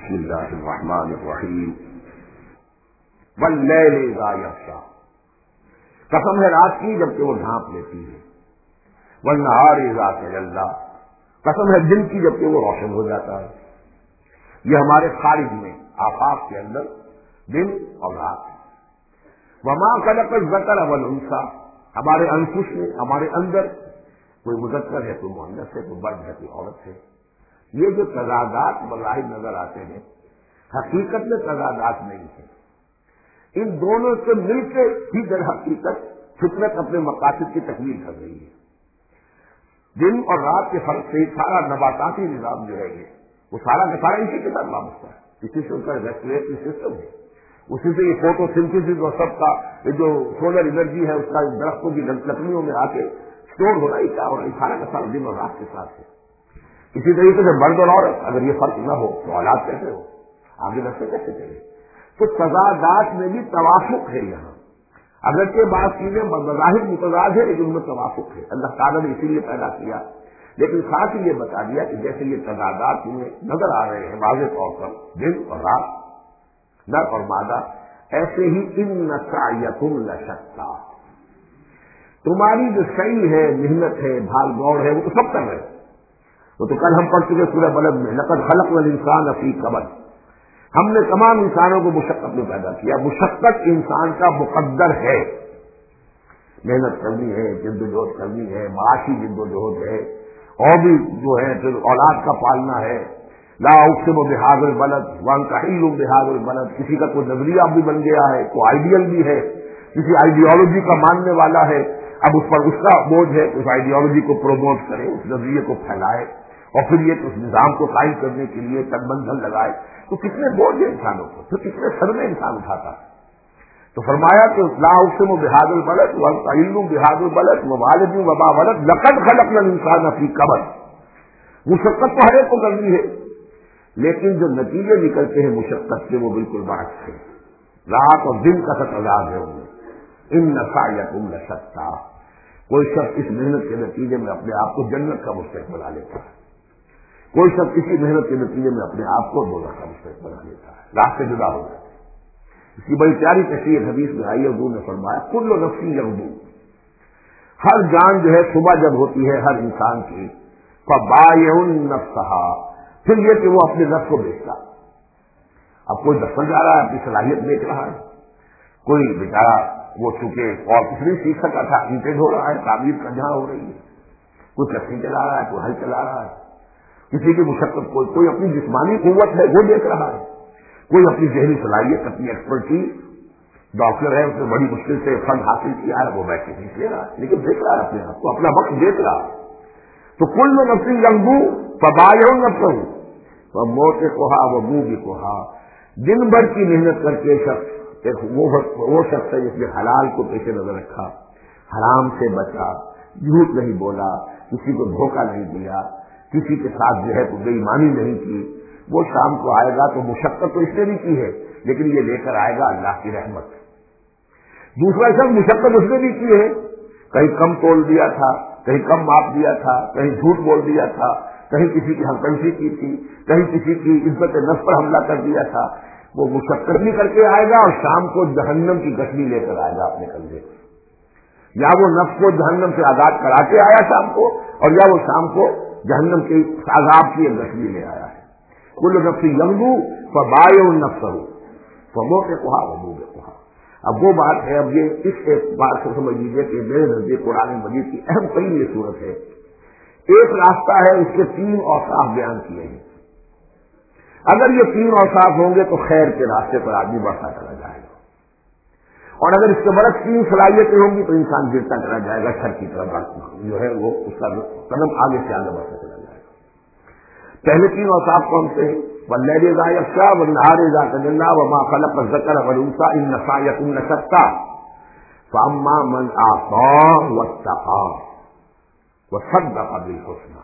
بسم اللہ الرحمن الرحیم واللیل اذا یغشی، قسم ہے رات کی جبکہ وہ ڈھانپ لیتی ہے، والنہار اذا تجلی، قسم ہے دن کی جبکہ وہ روشن ہو جاتا ہے۔ یہ ہمارے خارج میں آفاق کے اندر دن اور رات ہے۔ وما خلق الذکر والانثی، ہمارے انفس میں ہمارے اندر کوئی مذکر ہے، کوئی مؤنث ہے، کوئی مرد ہے، کوئی عورت ہے۔ یہ جو تضادات بظاہر نظر آتے ہیں حقیقت میں تضادات نہیں ہیں، ان دونوں سے مل کے ہی در حقیقت فطرت اپنے مقاصد کی تکمیل کر رہی ہے۔ دن اور رات کے فرق سے سارا نباتاتی نظام جو ہے وہ سارا کا سارا اسی کے ساتھ وابستہ ہے، اسی سے ان کا ریسپریٹری سسٹم ہے، اسی سے یہ فوٹو سنتھیسس اور سب کا یہ جو سولر انرجی ہے اس کا درختوں کی لکڑیوں میں آ کے اسٹور ہو رہا ہے، کیا ہو رہا ہے، سارا کا سارا دن اور رات کے ساتھ ہے۔ اسی طریقے سے مرد اور عورت اگر یہ فرق نہ ہو تو اولاد کیسے ہو، آگے رستے کیسے چلے؟ تو تضادات میں بھی توافق ہے یہاں، اگرچہ بعض چیزیں بظاہر متضاد ہے لیکن ان میں توافق ہے، اللہ تعالیٰ نے اسی لیے پیدا کیا، لیکن ساتھ ہی یہ بتا دیا کہ جیسے یہ تضادات تمہیں نظر آ رہے ہیں واضح طور پر دن اور رات، نر اور مادہ، ایسے ہی ان سعیکم لشتی، تمہاری جو سعی ہے، محنت ہے، بھاگ دوڑ ہے، وہ تو سب کر رہے ہیں۔ وہ تو کل ہم پڑھ چکے سورہ بلد میں، لقد خلقنا الانسان فی کبد، ہم نے تمام انسانوں کو مشقت میں پیدا کیا، مشقت انسان کا مقدر ہے، محنت کرنی ہے، جد و جہد کرنی ہے، معاشی جد و جہد ہے، اور بھی جو ہے پھر اولاد کا پالنا ہے، لا اقسم بہذا البلد وانت حل بہذا البلد، کسی کا کوئی نظریہ بھی بن گیا ہے، کوئی آئیڈیل بھی ہے، کسی آئیڈیالوجی کا ماننے والا ہے، اب اس پر اس کا بوجھ ہے کہ اس آئیڈیالوجی کو پروموٹ کرے، اس نظریے کو پھیلائے، اور پھر یہ اس نظام کو قائم کرنے کے لیے تن من دھن لگائے، تو کتنے بوجھ ہیں انسانوں کو، پھر کتنے صدمے انسان اٹھاتا ہے۔ تو فرمایا کہ لا اقسم بہذا البلد وانت حل بہذا البلد ووالد وما ولد لقد خلقنا الانسان فی کبد، مشقت تو ہر ایک کو کرنی ہے، لیکن جو نتیجے نکلتے ہیں مشقت سے وہ بالکل برعکس ہے، رات اور دن کا تضاد ہے ان میں۔ ان سعیکم لشتی، کوئی شخص اس محنت کے نتیجے میں اپنے آپ کو جنت کا مستحق بنا لیتا ہے، کوئی شخص اسی محنت کے نتیجے میں اپنے آپ کو دوزخ کا مستحق بنا لیتا ہے، راہ سے جدا ہو جاتا ہے۔ اس کی بڑی پیاری تشریح حدیث میں آئی، حضور نے فرمایا کل نفس یغدو، ہر جان جو ہے صبح جب ہوتی ہے ہر انسان کی، فبائع نفسہا، پھر یہ کہ وہ اپنے نفس کو بیچتا، اب کوئی دفتر جا رہا ہے اپنی صلاحیت بیچ رہا ہے، کوئی بیچارہ وہ چونکہ اور کچھ نہیں سیکھ سکا تھا اینٹیں ڈھو رہا ہے، تعمیر کا جہاں ہو رہی ہے، کوئی کشتی چلا رہا ہے، کوئی ہل چلا رہا ہے، کسی کی مشقت کوئی اپنی جسمانی قوت ہے وہ دیکھ رہا ہے، کوئی اپنی ذہنی صلاحیت، اپنی ایکسپرٹیز، ڈاکٹر ہے اس نے بڑی مشکل سے فنڈ حاصل کیا ہے، وہ بیٹھ کے سیکھ لے رہا ہے، لیکن دیکھ رہا ہے اپنے آپ کو، اپنا وقت دیکھ رہا ہے۔ تو کل نفس یغدو فبائع نفسہ وموتقھا وموبقھا، دن بھر کی محنت کر کے شخص وہ شخص ہے جس نے حلال کو پیش نظر رکھا، حرام سے بچا، جھوٹ نہیں بولا، کسی کو دھوکہ نہیں دیا، کسی کے ساتھ جو ہے تو بے ایمانی نہیں کی، وہ شام کو آئے گا تو مشقت تو اس نے بھی کی ہے لیکن یہ لے کر آئے گا اللہ کی رحمت۔ دوسرا شخص مشقت اس نے بھی کی ہے، کہیں کم تول دیا تھا، کہیں کم ماپ دیا تھا، کہیں جھوٹ بول دیا تھا، کہیں کسی کی ہمکنسی کی تھی، کہیں کسی کی عزت نفس پر حملہ کر دیا تھا، وہ مشقت بھی کر کے آئے گا اور شام کو جہنم کی گٹھلی لے کر آئے گا اپنے کندھے، یا وہ نفس کو جہنم سے آزاد کرا کے آیا شام کو، اور یا وہ شام کو جہنم کے عذاب کی ایک گٹھلی لے آیا ہے۔ کل نفس یغدو فبائع نفسہ فموتقھا وموبقھا۔ اب وہ بات ہے، اب یہ اس ایک بات کو سمجھ لیجیے کہ میرے نزدیک قرآن مجید کی اہم ترین یہ صورت ہے، ایک راستہ ہے، اس کے تین اوصاف بیان کیے ہیں، اگر یہ تین اوصاف ہوں گے تو خیر کے راستے پر آدمی بڑھتا چلا جائے گا، اور اگر اس کے برعکس تین صلاحیتیں ہوں گی تو انسان گرتا چلا جائے گا، شر کی طرف جو ہے وہ اس کا قدم آگے سے آگے بڑھتا چلا جائے گا۔ پہلے تین اوصاف کون سے ہیں؟ واللیل اذا یغشی والنہار اذا تجلی وما خلق الذکر والانثی ان سعیکم لشتی فاما من اعطی واتقی وصدق بالحسنی،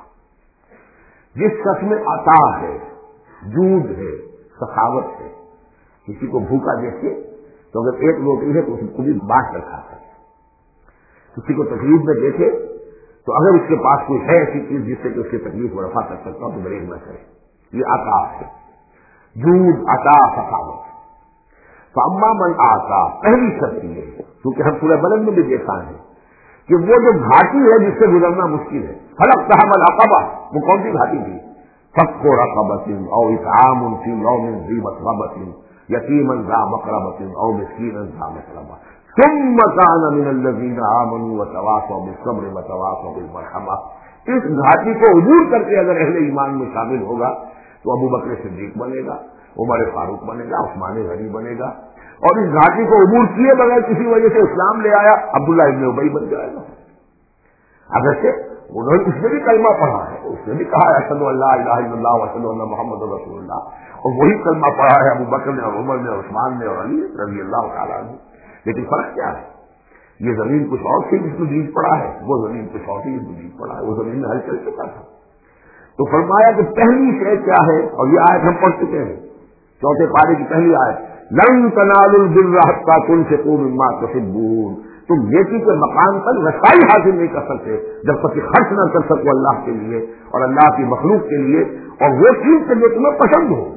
جس شخص میں عطا ہے، جود ہے، سخاوت ہے، کسی کو بھوکا دیکھے تو اگر ایک روٹی ہے تو اس کو بھی بانٹ کر کھاتا ہے، کسی کو تکلیف میں دیکھے تو اگر اس کے پاس کوئی ہے ایسی چیز جس سے کہ اس کی تکلیف کو رفع کر سکتا ہو تو بریک نہ کرے، یہ عطا ہے۔ جود عطا سخاوت. فاما من آتا، پہلی شرط یہ ہے کیونکہ ہم سورہ بلد میں بھی دیکھا ہے کہ وہ جو گھاٹی ہے جس سے گزرنا مشکل ہے، فلقتحم العقبہ، وہ کون سی گھاٹی تھی؟ فک رقبۃ او اطعام فی یوم ذی مسغبۃ یتیما ذا مقربۃ او مسکینا ذا مسغبۃ ثم كان من الذین آمنوا وتواصوا بالصبر وتواصوا بالمرحمہ. اس گھاٹی کو عبور کر کے اگر اہل ایمان میں شامل ہوگا تو ابو بکر صدیق بنے گا، عمر فاروق بنے گا، عثمان غنی بنے گا. اور اس گھاٹی کو عبور کیے بغیر کسی وجہ سے اسلام لے آیا، عبداللہ ابن ابی بن جائے گا. اگرچہ انہوں نے اس نے بھی کلمہ پڑھا ہے، اس نے بھی کہا ہے اشہد ان لا الہ الا اللہ واشہد ان محمد رسول اللہ، اور وہی کلمہ پڑھا ہے ابو بکر نے اور عمر نے اور عثمان نے اور علی رضی اللہ تعالیٰ عنہ. لیکن فرق کیا ہے؟ یہ زمین کچھ اور تھی جس میں بیج پڑا ہے، وہ زمین کچھ اور تھی جس میں بیج پڑا ہے، وہ زمین میں ہل چل چکا تھا. تو فرمایا کہ پہلی شے کیا ہے، اور یہ آیت ہم پڑھ چکے ہیں، چوتھے پارے کی پہلی آیت، لن تنالوا البر حتى تنفقوا مما تحبون. تم نیکی کے مقام پر رسائی حاصل نہیں کر سکتے جب تک کہ خرچ نہ کر سکو اللہ کے لیے اور اللہ کی مخلوق کے لیے، اور وہ چیز جو تمہیں پسند ہو.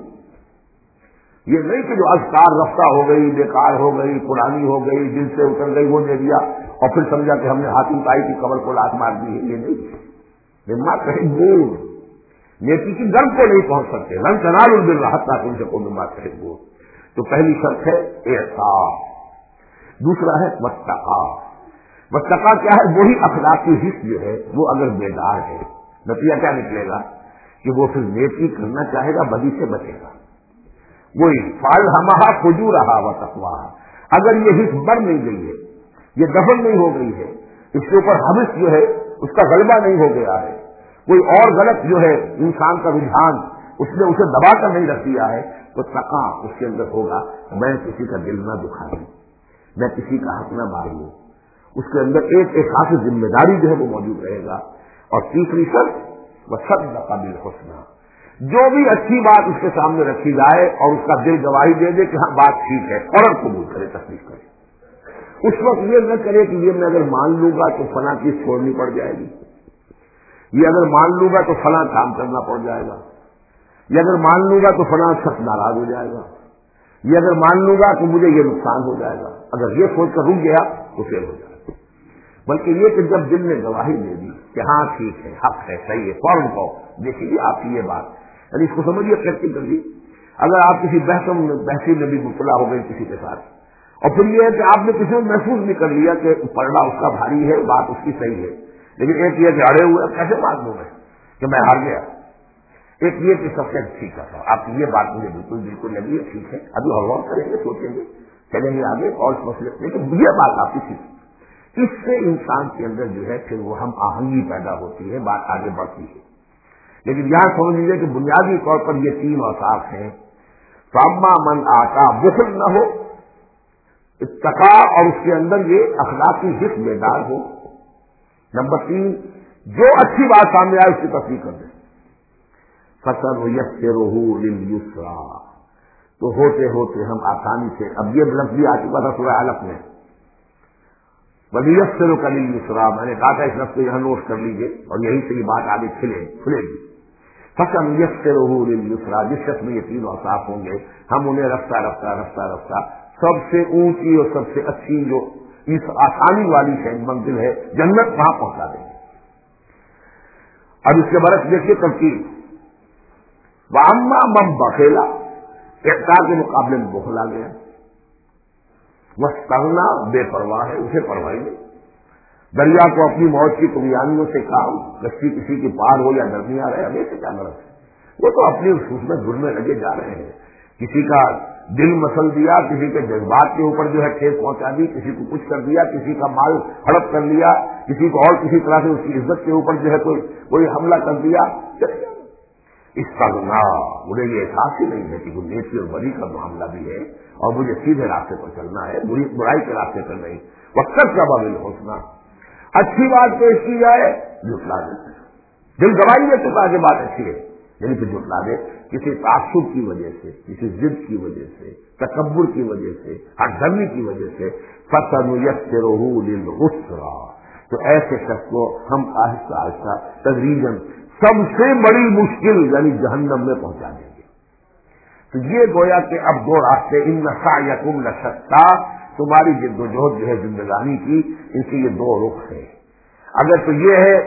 یہ نہیں کہ جو اذکار رفتہ ہو گئی، بیکار ہو گئی، پرانی ہو گئی، دل سے اتر گئی، وہ دے دیا اور پھر سمجھا کہ ہم نے حاتم طائی کی قبر کو لات مار دی ہے. یہ نہیں، مما تحبون، نیکی کی گرد کو نہیں پہنچ سکتے. لن تنالوا البر حتى تنفقوا مما تحبون. تو پہلی شرط ہے احساس، دوسرا ہے واتقا. واتقا کیا ہے؟ وہی اخلاقی حص جو ہے وہ اگر بیدار ہے، نتیجہ کیا نکلے گا کہ وہ پھر نیکی کرنا چاہے گا، بدی سے بچے گا. وہی فالہمہا فجورہا وتقواہا. اگر یہ حص بڑھ نہیں گئی ہے، یہ دفن نہیں ہو گئی ہے، اس کے اوپر حبس جو ہے اس کا غلبہ نہیں ہو گیا ہے، کوئی اور غلط جو ہے انسان کا رجحان اس نے اسے دبا کر نہیں رکھ دیا ہے، تو تقا اس کے اندر ہوگا. میں کسی کا دل نہ دکھا دوں، میں کسی کا حق نہ مار لوں. اس کے اندر ایک خاص ذمہ داری جو ہے وہ موجود رہے گا. اور تیسری شرط وصدق بالحسنی، جو بھی اچھی بات اس کے سامنے رکھی جائے اور اس کا دل گواہی دے دے کہ ہاں بات ٹھیک ہے، فوراً قبول کرے، تسلیم کرے. اس وقت یہ نہ کرے کہ یہ میں اگر مان لوں گا تو فلاں چیز چھوڑنی پڑ جائے گی، یہ اگر مان لوں گا تو فلاں کام کرنا پڑ جائے گا، یہ اگر مان لوں گا تو فلاں شخص ناراض ہو جائے گا، یہ اگر مان لوں گا تو مجھے یہ نقصان ہو جائے گا. اگر یہ سوچ کر رک گیا تو فیل ہو جائے گا. بلکہ یہ کہ جب دل نے گواہی دے دی کہ ہاں ٹھیک ہے، حق ہے، صحیح ہے، فوراً کہو. دیکھیے آپ کی یہ بات، یعنی اس کو سمجھیے پریکٹیکلی. اگر آپ کسی بحثی میں بھی مبتلا ہو گئے کسی کے ساتھ، اور پھر یہ ہے کہ آپ نے کسی کو محسوس بھی کر لیا کہ پڑھنا اس کا بھاری ہے، بات اس کی صحیح ہے، لیکن ایک یہ کہ اڑے ہوئے کیسے بات دوں میں کہ میں ہار گیا. ایک یہ کہ سب سے ٹھیک ہے، آپ کی یہ بات مجھے بالکل لگی ہے، ٹھیک ہے، ابھی غور کریں گے، سوچیں گے، چلیں گے آگے اور اس مسئلے. لیکن یہ بات آپ کی ٹھیک، اس سے انسان کے اندر جو ہے پھر وہ ہم آہنگی پیدا ہوتی ہے، بات آگے بڑھتی ہے. لیکن یہاں سمجھ لیجیے کہ بنیادی طور پر یہ تین اوصاف ہیں. فاما من آتا، بخل نہ ہو، اتقا اور اس کے اندر یہ اخلاقی حص بیدار ہو. نمبر 3، جو اچھی بات سامنے آئے اس کی تصدیق کر دیں. فَسَنُيَسِّرُهُ لِلْيُسْرَىٰ، تو ہوتے ہوتے ہم آسانی سے، اب یہ لفظ بھی آ چکا تھا سورہ علق میں، وَلِيَسِّرُكَ لِلْيُسْرَىٰ، میں نے کہا تھا اس لفظ کو یہاں نوٹ کر لیجیے اور یہیں سے یہ بات آگے کھلے گی. فَسَنُيَسِّرُهُ لِلْيُسْرَىٰ، جس شخص میں یہ تین اوصاف ہوں گے ہم انہیں رفتہ رفتہ رفتہ رفتہ سب سے اونچی اور سب سے اچھی جو اس آسانی والی منزل ہے جنت، وہاں پہنچا دیں گے. اب اس کے برعکس دیکھیے ترکیب، وَأَمَّا مَن بَخِلَ، اعطاء کے مقابلے میں بخل آ گیا. وَاسْتَغْنَىٰ، بے پرواہ ہے، اسے پرواہی نہیں. دریا کو اپنی موت کی طغیانیوں سے کام، کشتی کسی کی پار ہو یا درمیان رہے، ہمیں سے کیا غرض ہے؟ وہ تو اپنی خصوص میں جرمیں لگے جا رہے ہیں. کسی کا دل مسل دیا، کسی کے جذبات کے اوپر جو ہے ٹھیس پہنچا دی، کسی کو کچھ کر دیا، کسی کا مال ہڑپ کر لیا، کسی کو اور کسی طرح سے اس کی عزت کے اوپر جو ہے کوئی حملہ کر دیا. اس کا مجھے یہ احساس ہی نہیں ہے کہ نیکی اور بری کا معاملہ بھی ہے اور مجھے سیدھے راستے پر چلنا ہے، برائی کے راستے پر نہیں. وقت کا بابل حوصلہ، اچھی بات پیش کی جائے جھٹلا دے، دل گواہی دے چکا کہ بات اچھی ہے یعنی کہ جھٹلا دے، کسی تعصب کی وجہ سے، کسی ضد کی وجہ سے، تکبر کی وجہ سے، ہٹ دھرمی کی وجہ سے. فَسَنُيَسِّرُهُ لِلْعُسْرَىٰ، تو ایسے شخص کو ہم آہستہ آہستہ تدریجاً سب سے بڑی مشکل یعنی جہنم میں پہنچا دیں گے. تو یہ گویا کہ اب دو راستے، ان سعیکم لشتی، تمہاری جدوجہد جو ہے زندگانی کی، ان کے یہ دو رخ ہیں۔ اگر تو یہ ہے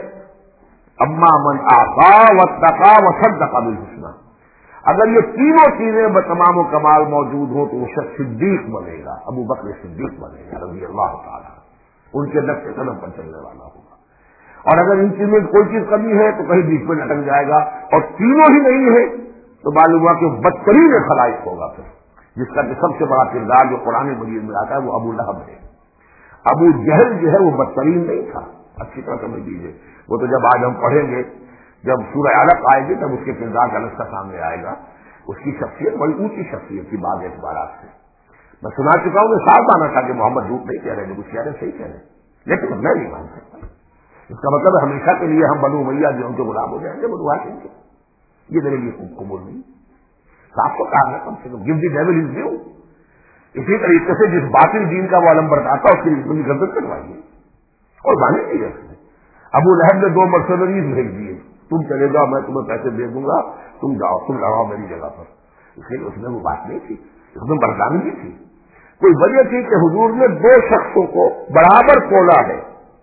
اما من آقا واتقا وصدق بالحسنی، اگر یہ تینوں چیزیں بتمام و کمال موجود ہوں تو وہ شخص صدیق بنے گا، ابو بکر صدیق بنے گا رضی اللہ تعالیٰ، ان کے نقش قدم پر چلنے والا ہوگا۔ اور اگر ان چیزوں میں کوئی چیز کمی ہے تو کہیں بیچ میں لٹک جائے گا، اور تینوں ہی نہیں ہے تو معلوم ہوا کہ بدترین خلائق ہوگا، پھر جس کا کہ سب سے بڑا کردار جو قرآن مجید میں آتا ہے وہ ابو لہب ہے۔ ابو جہل جو ہے وہ بدترین نہیں تھا، اچھی طرح سمجھ لیجیے، وہ تو جب آج ہم پڑھیں گے، جب سورہ علق آئے گی تب اس کے کردار کا الگ سامنے آئے گا۔ اس کی شخصیت بڑی اونچی شخصیت تھی بعض اعتبارات سے، میں سنا چکا ہوں، میں صاف مانا تھا کہ محمد جھوٹ نہیں کہہ رہے، جو کچھ کہہ رہے صحیح کہہ رہے، لیکن میں نہیں مان سکتا۔ اس کا مطلب ہمیشہ کے لیے ہم بنو امیہ جو ان کے غلام ہو جائیں گے، بنو ہاشم کے، یہ میرے لیے قبول نہیں۔ صاف تو کہا ہے کم سے کم، give the devil his due. اسی طریقے سے جس باطل دین کا وہ علم برداتا اس کی اتنی گردن کروائیے، اور مانے نہیں ہے اس نے۔ ابو لہب نے 2 مرسنریز بھیج دیے، تم چلے جاؤ، میں تمہیں پیسے دے دوں گا، تم جاؤ، تم لڑاؤ میری جگہ پر۔ اس لیے اس میں وہ بات نہیں تھی، اس میں بردامنی تھی۔ کوئی وجہ تھی کہ حضور نے 2 شخصوں کو برابر تولا ہے،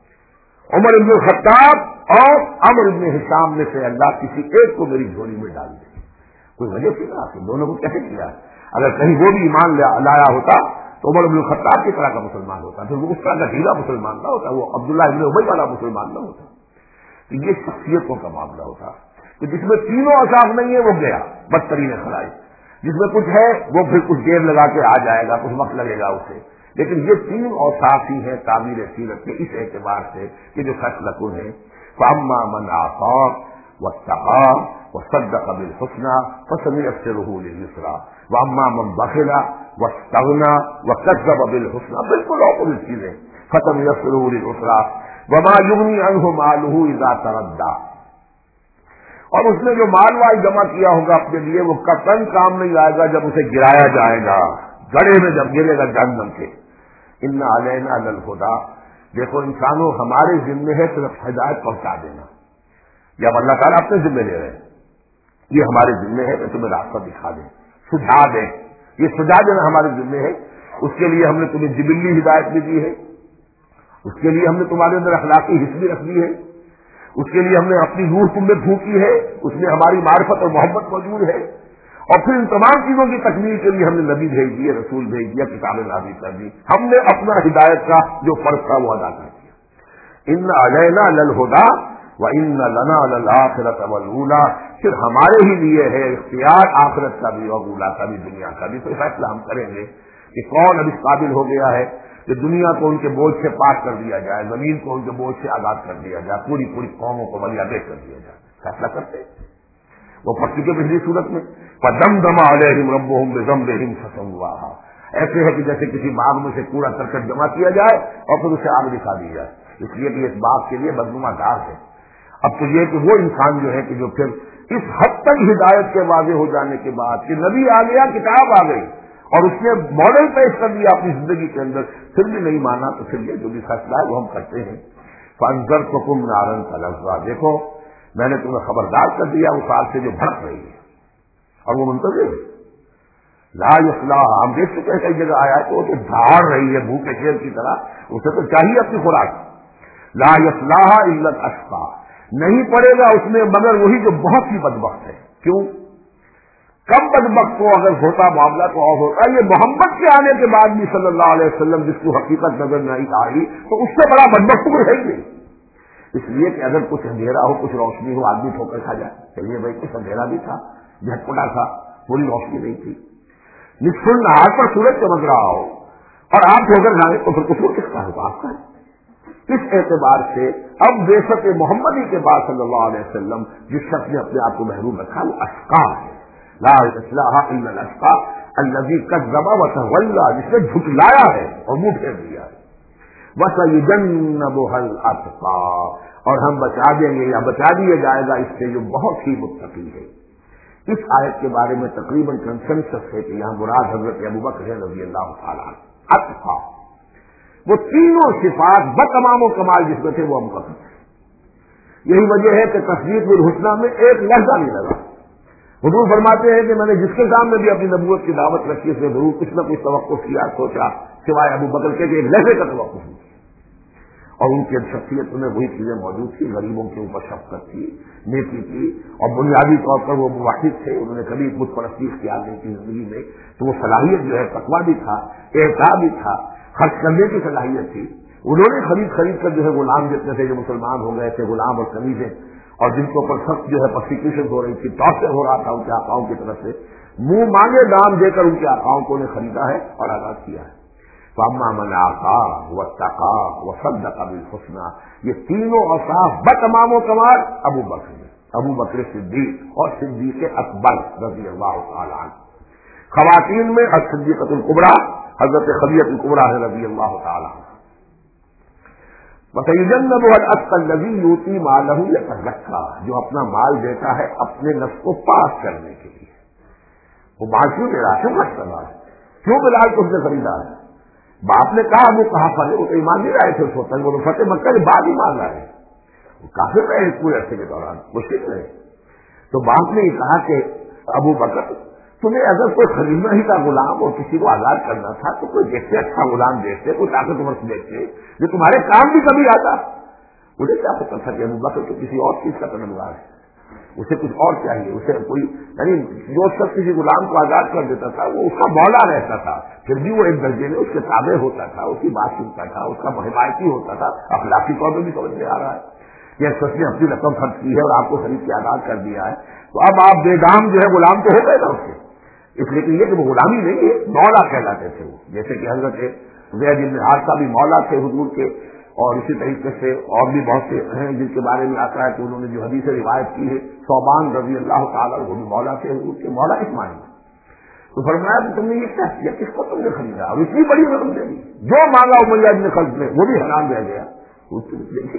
عمر بن الخطاب اور عمرو بن ہشام میں سے اللہ کسی ایک کو میری جھولی میں ڈال دے۔ کوئی وجہ تھی نا، دونوں کو کیسے کیا؟ اگر کہیں وہ بھی ایمان لایا ہوتا تو عمر بن الخطاب کی طرح کا مسلمان ہوتا، پھر وہ اس طرح کا ڈھیلا مسلمان نہ ہوتا، وہ عبداللہ ابن ابی والا مسلمان نہ ہوتا۔ تو یہ شخصیتوں کا معاملہ ہوتا کہ جس میں تینوں اوصاف نہیں ہے وہ گیا بدترین خلائق، جس میں کچھ ہے وہ پھر کچھ دیر لگا کے آ جائے گا، کچھ وقت لگے گا اسے، لیکن یہ 3 اوصاف ہی ہیں تعبیر سیرت کے اس اعتبار سے کہ جو فیصلہ کن ہے۔ فاما من آقا واتقا وصدق بالحسنى فسنيسره لليسرى واما من بخل واستغنى وكذب بالحسنى، بالکل اپوزٹ چیزیں، فسنيسره للعسرى وما يغني عنه ماله اذا تردى، اور اس نے جو مال وال جمع کیا ہوگا اپنے لیے وہ قطعاً کام نہیں آئے گا جب اسے گرایا جائے گا، گڑھے میں جب گرے گا جہنم کے۔ ان علینا للہدی، دیکھو انسانوں ہمارے ذمے ہے صرف ہدایت پہنچا دینا، جب اللہ تعالیٰ اپنے ذمے لے رہے ہیں، یہ ہمارے ذمے ہے کہ تمہیں راستہ دکھا دیں، سجھا دیں، یہ سجھا دینا ہمارے ذمے ہے۔ اس کے لیے ہم نے تمہیں جبلی ہدایت بھی دی ہے، اس کے لیے ہم نے تمہارے اندر اخلاقی حص بھی رکھ دی ہے، اس کے لیے ہم نے اپنی روح تم میں پھونکی ہے، اس میں ہماری معرفت اور محبت موجود ہے، اور پھر ان تمام چیزوں کی تکمیل کے لیے ہم نے نبی بھیج دیے، رسول بھیج دیا، کتابیں نازل کر دی، ہم نے اپنا ہدایت کا جو فرض تھا وہ ادا کر دیا۔ ان علینا للہدی وان لنا للآخرۃ والأولی، پھر ہمارے ہی لیے ہے اختیار آخرت کا بھی اور اولا کا بھی، دنیا کا بھی۔ تو فیصلہ ہم کریں گے کہ کون اب اس قابل ہو گیا ہے کہ دنیا کو ان کے بوجھ سے پاک کر دیا جائے، زمین کو ان کے بوجھ سے آزاد کر دیا جائے، پوری قوموں کو ملیادیک کر دیا جائے۔ فیصلہ کرتے وہ پڑھ کے پچھلی صورت میں فدمدم علیہم ربہم بذنبہم فسواھا، ایسے ہے کہ جیسے کسی باغ میں سے کوڑا کرکٹ جمع کیا جائے اور پھر اسے آگ دکھا دی جائے، اس لیے کہ اس باغ کے لیے بدنما گھاس ہے۔ اب تو یہ کہ وہ انسان جو ہے کہ جو پھر اس حد تک ہدایت کے واضح ہو جانے کے بعد کہ نبی آ گیا، کتاب آ گئی اور اس نے ماڈل پیش کر دیا اپنی زندگی کے اندر، پھر بھی نہیں مانا، تو پھر یہ جو بھی فیصلہ ہے وہ ہم کرتے ہیں۔ فانذرتکم نارا تلظی، دیکھو میں نے تمہیں خبردار کر دیا اس آگ سے جو بھڑک رہی ہے اور وہ منتظر ہے۔ لا یصلاھا، ہم دیکھ چکے ہیں کئی جگہ آیا تو وہ تو دھاڑ رہی ہے بھوکے شیر کی طرح، اسے تو چاہیے اپنی خوراک۔ لا یصلاھا الا الاشقی، نہیں پڑے گا اس میں مگر وہی جو بہت ہی بدبخت ہے۔ کیوں؟ کم بدبخت کو اگر ہوتا معاملہ تو اور ہوتا، یہ محمد کے آنے کے بعد بھی صلی اللہ علیہ وسلم جس کو حقیقت نظر نہیں آئی تو اس سے بڑا بدبخت تو ہے ہی نہیں۔ اس لیے کہ اگر کچھ اندھیرا ہو، کچھ روشنی ہو، آدمی ٹھوکر کھا جائے، چلیے بھائی کچھ اندھیرا بھی تھا، جھٹپٹا تھا، پوری روشنی نہیں تھی، نصف النہار پر سورج چمک رہا ہو اور آپ ٹھوکر کھائیں تو پھر قصور کس کا ہوگا؟ آپ کا ہے۔ اس اعتبار سے اب بعثت محمدی کے بعد صلی اللہ علیہ وسلم جس شخص نے اپنے آپ کو محروم رکھا وہ اشقا ہے۔ لا یصلاھا الا الاشقی الذی کذب وتولی، جس نے جھٹلایا ہے اور منہ پھیر دیا ہے۔ وسیجنبھا الاتقی، اور ہم بچا دیں گے یا بچا دیا جائے گا اس سے جو بہت ہی متقی ہے۔ اس آیت کے بارے میں تقریباً کنسنسس ہے کہ یہاں مراد حضرت ابوبکر رضی اللہ تعالیٰ عنہ۔ اتقی، وہ تینوں صفات بتمام و کمال جس میں تھے وہ مقدس ہے۔ یہی وجہ ہے کہ تصدیق بالحسنی میں ایک لفظہ نہیں لگا، حضور فرماتے ہیں کہ میں نے جس کے سامنے بھی اپنی نبوت کی دعوت رکھی اس نے ضرور کچھ نہ کچھ توقف کیا، سوچا، سوائے ابو بکر کے ایک لہجے کا توقف نہیں کیا، اور ان کی شخصیت میں وہی چیزیں موجود تھی، غریبوں کے اوپر شفقت تھی، نیکی تھی، اور بنیادی طور پر وہ موحد تھے، انہوں نے کبھی بت پرستی اختیار نہیں کی زندگی میں، تو وہ صلاحیت جو ہے تقویٰ بھی تھا، اعتقاد بھی تھا، خرچ کرنے کی صلاحیت تھی. انہوں نے خرید کر جو ہے غلام جتنے تھے جو مسلمان ہو گئے تھے، غلام اور قمیضیں، اور جن کے اوپر سخت جو ہے پرسیکیوشن ہو رہی تھی، ٹارچر ہو رہا تھا ان کے آقاؤں کی طرف سے، منہ مانگے دام دے کر ان کے آقاؤں کو انہیں خریدا ہے اور آزاد کیا ہے. فاما من آقا واتقا وصدق بالحسنى، یہ تینوں اوصاف بتمام و کمال ابو بکر صدیق اور صدیق اکبر رضی اللہ تعالی عنہ. خواتین میں الصدیقۃ الکبریٰ حضرت خدیجہ الکبریٰ رضی اللہ تعالی عنہ. وَسَيُجَنَّبُهَا الْأَتْقَى الَّذِي يُؤْتِي مَالَهُ يَتَزَكَّىٰ، جو اپنا مال دیتا ہے اپنے نفس کو پاک کرنے کے لیے. وہ مال کیوں دے رہا ہے؟ کیوں خرچ کر رہا ہے؟ کیوں بلال کو اس نے خریدا ہے؟ باپ نے کہا وہ کہاں پر ہے، وہ تو ایمان نہیں رہے تھے اس وقت، وہ فتح مکہ کے بعد ایمان لائے، وہ کافر رہے اس پورے عرصے کے دوران، مشکل رہے. تو باپ نے یہ کہا کہ ابو بکر تمہیں اگر کوئی خریدنا ہی تھا غلام اور کسی کو آزاد کرنا تھا تو کوئی دیکھتے اچھا غلام دیکھتے، کوئی طاقتور سے دیکھتے جو تمہارے کام بھی کبھی آتا. مجھے کیا پتا تھا کہ ابو بکر تو کسی اور چیز کا طلبگار ہے، اسے کچھ اور چاہیے، اسے کوئی یعنی جو شخص کسی غلام کو آزاد کر دیتا تھا وہ اس کا مولا رہتا تھا، پھر بھی وہ ایک درجے میں اس کے تابع ہوتا تھا، اس کی بات سنتا تھا، اس کا حمایتی ہوتا تھا. اخلاقی طور پہ بھی سمجھ میں آ رہا ہے کہ شخص نے اپنی رقم خرچ کی ہے اور آپ کو خرید کے آزاد کر دیا ہے، تو اب آپ بے دام جو ہے غلام تو ہو گئے نا اس سے. اس لیے کہ یہ کہ وہ غلامی نہیں ہے، مولا کہلاتے تھے وہ، جیسے کہ حضرت زید بن حارثہ بھی مولا تھے حضور کے، اور اسی طریقے سے اور بھی بہت سے ہیں جن کے بارے میں آتا ہے کہ انہوں نے جو حدیث روایت کی ہے، ثوبان رضی اللہ تعالیٰ وہ بھی مولا تھے حضور کے. مولا کس معنی میں؟ تو فرمایا کہ تم نے یہ کیا کیا، کس کو تم نے خریدا اور اتنی بڑی رقم دے دی، جو مانگا امیہ بن خلف نے وہ بھی حرام رہ گیا. اس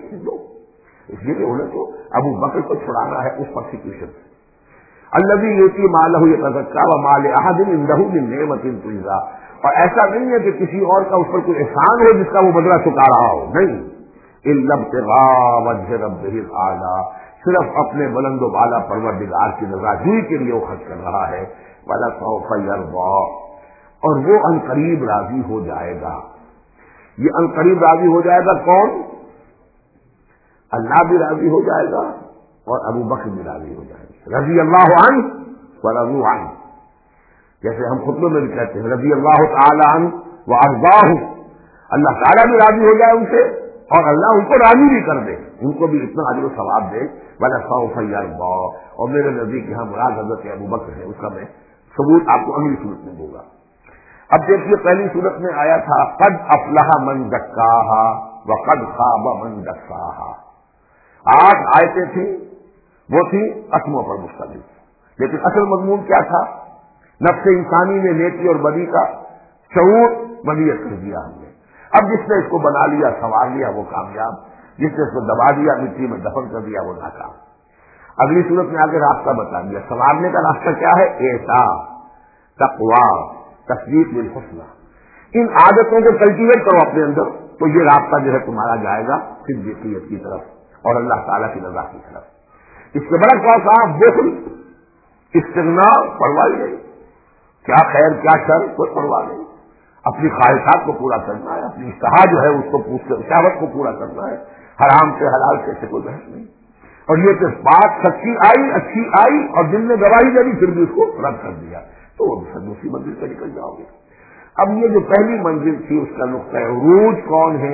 لیے کہ انہیں تو ابو بکر کو چھڑانا ہے اس پرسیکیوشن سے. الذی یؤتی مالہ یتزکیٰ وما لأحد عنده من نعمۃ تجزیٰ، اور ایسا نہیں ہے کہ کسی اور کا اس پر کوئی احسان ہو جس کا وہ بدلہ چکا رہا ہو، نہیں. الا ابتغاء وجہ ربہ الاعلیٰ، صرف اپنے بلند و بالا پروردگار کی رضاجوئی کے لیے وہ خرچ کر رہا ہے. ولسوف یرضیٰ، اور وہ عنقریب راضی ہو جائے گا. یہ عنقریب راضی ہو جائے گا کون؟ اللہ بھی راضی ہو جائے گا اور ابو بکر بھی راضی ہو جائے گا. رضی اللہ عنہ ورضوا عنہ، جیسے ہم خطبے میں بھی کہتے ہیں رضی اللہ تعالی عنہ وارضاہ، اللہ تعالیٰ بھی راضی ہو جائے ان سے اور اللہ ان کو راضی بھی کر دے، ان کو بھی اتنا اجر و ثواب دے. ولسوف یرضیٰ، اور میرے نزدیک یہاں مراد حضرت ابو بکر ہے، اس کا میں ثبوت آپ کو اگلی صورت میں دوں گا. اب دیکھیے پہلی صورت میں آیا تھا قد افلح من زکاہا وقد خاب من دساہا. 8 آیتیں تھیں، وہ تھی قسموں پر مشتمل، لیکن اصل مضمون کیا تھا؟ نفس انسانی نے نیکی اور بدی کا شعور بدیت کر دیا ہم نے. اب جس نے اس کو بنا لیا، سنوار لیا، وہ کامیاب، جس نے اس کو دبا دیا، مٹی میں دفن کر دیا، وہ ناکام. اگلی صورت میں آگے راستہ بتا دیا. سنوارنے کا راستہ کیا ہے؟ احسا، تقویٰ، تصدیق بالحسنى. ان عادتوں کو کلٹیویٹ کرو اپنے اندر تو یہ راستہ جو ہے تمہارا جائے گا صدیقیت کی طرف اور اللہ تعالیٰ کی رضا کی طرف. اس کے بڑا کیا صاحب بخل، استغنا، پرواہ نہیں، کیا خیر کیا شر کوئی پرواہ نہیں. اپنی خواہشات کو پورا کرنا ہے، اپنی اشتہا جو ہے اس کو شہوت کو پورا کرنا ہے، حرام سے حلال سے کوئی بحث نہیں. اور یہ کہ بات سچی آئی، اچھی آئی اور دل نے گواہی دے دی پھر بھی اس کو رد کر دیا تو وہ دوسری منزل پہ نکل جاؤ گے. اب یہ جو پہلی منزل تھی اس کا نقطہ عروج کون ہے؟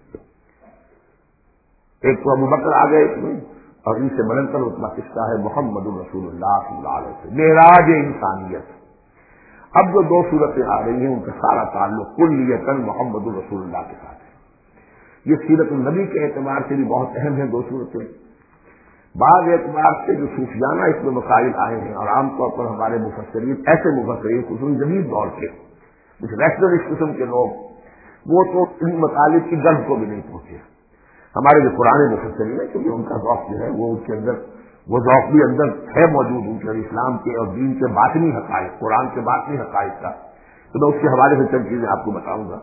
ایک تو ابو بکر آ گئے اس میں، اور ان سے بلندر رتبہ کس کا ہے؟ محمد رسول اللہ صلی اللہ علیہ وسلم، معراج انسانیت. اب جو 2 صورتیں آ رہی ہیں ان کا سارا تعلق کلیتاً محمد رسول اللہ کے ساتھ ہے. یہ سیرت النبی کے اعتبار سے بھی بہت اہم ہیں 2 صورتیں. بعض اعتبار سے جو صوفیانہ اس میں مسائل آئے ہیں، اور عام طور پر ہمارے مفسرین ایسے مفسرین خصوصاً جدید دور کے کچھ ریشنلسٹ قسم کے لوگ، وہ تو ان مطالب کی گرد کو بھی نہیں پہنچے. ہمارے جو پرانے مفسرین ہیں کیونکہ ان کا ذوق جو ہے وہ ان کے اندر وہ ذوق بھی اندر ہے موجود ان کے اسلام کے اور دین کے باطنی حقائق، قرآن کے باطنی حقائق کا، تو میں اس کے حوالے سے چند چیزیں آپ کو بتاؤں گا.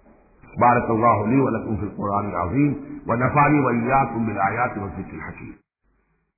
بارک اللہ لی و لکم فی القرآن العظیم و نفعنی و ایاکم بالآیات والذکر الحکیم.